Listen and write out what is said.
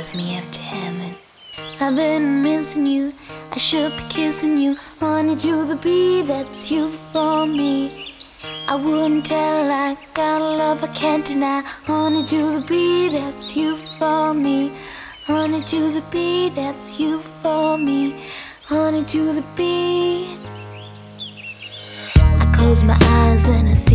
drives me up to heaven. I've been missing you, I should be kissing you. Wanted you to be, that's you for me. I wouldn't tell, I got a love I can't deny. Wanted you to be, that's you for me. Wanted you to be, that's you for me. Wanted you to be. I close my eyes and I see